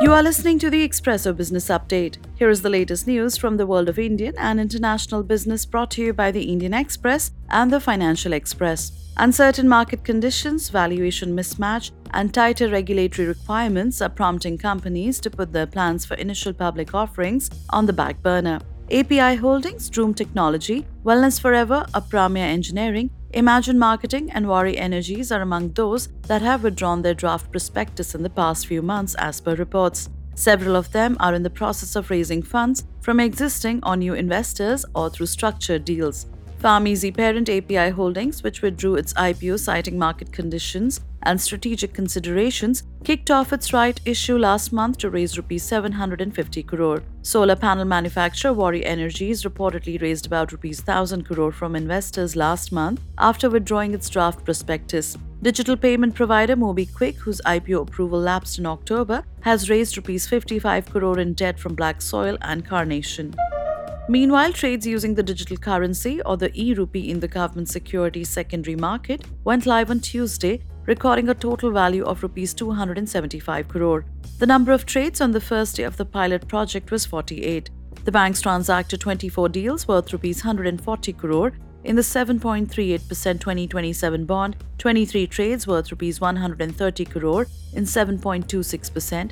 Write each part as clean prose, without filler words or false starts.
You are listening to the Expresso Business Update. Here is the latest news from the world of Indian and international business brought to you by the Indian Express and the Financial Express. Uncertain market conditions, valuation mismatch, and tighter regulatory requirements are prompting companies to put their plans for initial public offerings on the back burner. API Holdings, Droom Technology, Wellness Forever, Apramya Engineering, Imagine Marketing, and Waaree Energies are among those that have withdrawn their draft prospectus in the past few months, as per reports. Several of them are in the process of raising funds from existing or new investors or through structured deals. PharmEasy parent API Holdings, which withdrew its IPO citing market conditions and strategic considerations, kicked off its right issue last month to raise Rs 750 crore. Solar panel manufacturer Waaree Energies reportedly raised about Rs 1,000 crore from investors last month after withdrawing its draft prospectus. Digital payment provider MobiKwik, whose IPO approval lapsed in October, has raised Rs 55 crore in debt from Black Soil and Carnation. Meanwhile, trades using the digital currency or the e-rupee in the government securities secondary market went live on Tuesday, recording a total value of Rs 275 crore. The number of trades on the first day of the pilot project was 48. The banks transacted 24 deals worth Rs 140 crore in the 7.38% 2027 bond, 23 trades worth Rs 130 crore in 7.26%,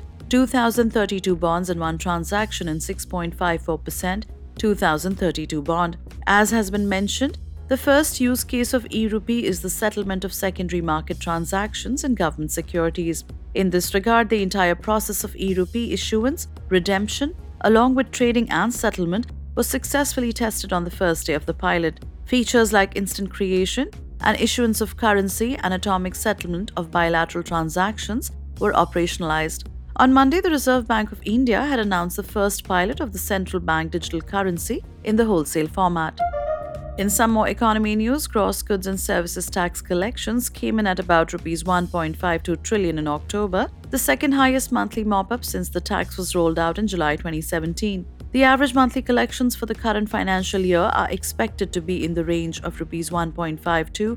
2,032 bonds and one transaction in 6.54%, 2032 bond. As has been mentioned, the first use case of e-rupee is the settlement of secondary market transactions in government securities. In this regard, the entire process of e-rupee issuance, redemption, along with trading and settlement was successfully tested on the first day of the pilot. Features like instant creation and issuance of currency and atomic settlement of bilateral transactions were operationalized. On Monday, the Reserve Bank of India had announced the first pilot of the central bank digital currency in the wholesale format. In some more economy news, gross goods and services tax collections came in at about Rs 1.52 trillion in October, the second highest monthly mop-up since the tax was rolled out in July 2017. The average monthly collections for the current financial year are expected to be in the range of Rs 1.52 to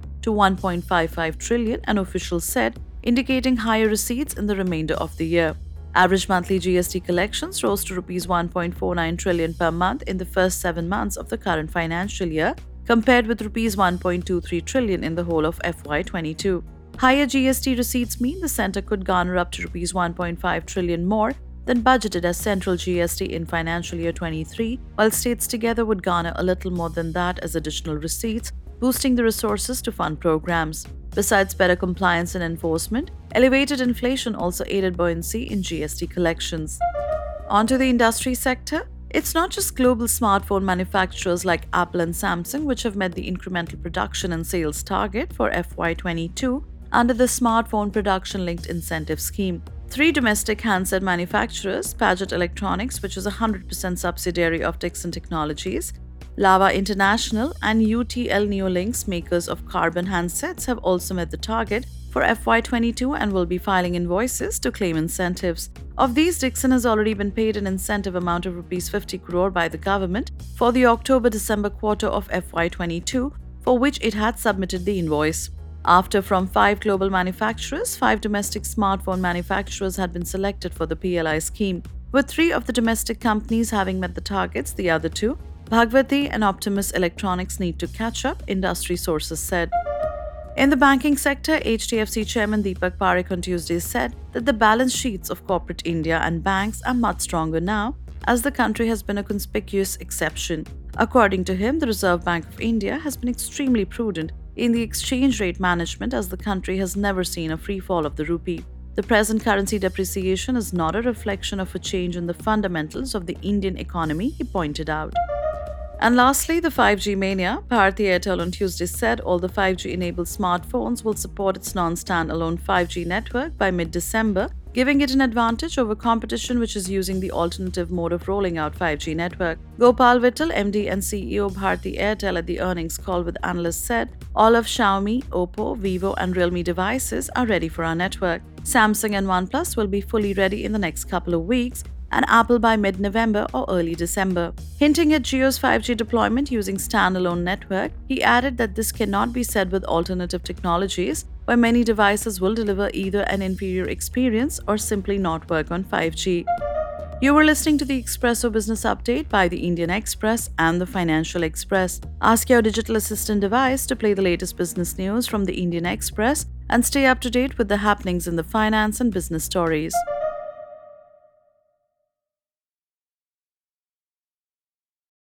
1.55 trillion, an official said, indicating higher receipts in the remainder of the year. Average monthly GST collections rose to Rs 1.49 trillion per month in the first 7 months of the current financial year, compared with Rs 1.23 trillion in the whole of FY22. Higher GST receipts mean the centre could garner up to Rs 1.5 trillion more than budgeted as central GST in financial year 23, while states together would garner a little more than that as additional receipts, boosting the resources to fund programs. Besides better compliance and enforcement, elevated inflation also aided buoyancy in GST collections. On to the industry sector. It's not just global smartphone manufacturers like Apple and Samsung which have met the incremental production and sales target for FY22 under the Smartphone Production Linked Incentive Scheme. 3 domestic handset manufacturers, Paget Electronics, which is a 100% subsidiary of Dixon Technologies, Lava International, and UTL Neolinks, makers of carbon handsets, have also met the target for FY22 and will be filing invoices to claim incentives. Of these, Dixon has already been paid an incentive amount of Rs 50 crore by the government for the October-December quarter of FY22, for which it had submitted the invoice. After from 5 global manufacturers, 5 domestic smartphone manufacturers had been selected for the PLI scheme. With 3 of the domestic companies having met the targets, the other 2, Bhagwati and Optimus Electronics, need to catch up, industry sources said. In the banking sector, HDFC Chairman Deepak Parekh on Tuesday said that the balance sheets of corporate India and banks are much stronger now, as the country has been a conspicuous exception. According to him, the Reserve Bank of India has been extremely prudent in the exchange rate management, as the country has never seen a free fall of the rupee. The present currency depreciation is not a reflection of a change in the fundamentals of the Indian economy, he pointed out. And lastly, the 5G mania. Bharti Airtel on Tuesday said all the 5G-enabled smartphones will support its non-standalone 5G network by mid-December, giving it an advantage over competition which is using the alternative mode of rolling out 5G network. Gopal Vittal, MD and CEO Bharti Airtel, at the earnings call with analysts said all of Xiaomi, Oppo, Vivo and Realme devices are ready for our network. Samsung and OnePlus will be fully ready in the next couple of weeks, and Apple by mid-November or early December. Hinting at Jio's 5G deployment using standalone network, he added that this cannot be said with alternative technologies where many devices will deliver either an inferior experience or simply not work on 5G. You were listening to the Expresso Business Update by the Indian Express and the Financial Express. Ask your digital assistant device to play the latest business news from the Indian Express and stay up to date with the happenings in the finance and business stories.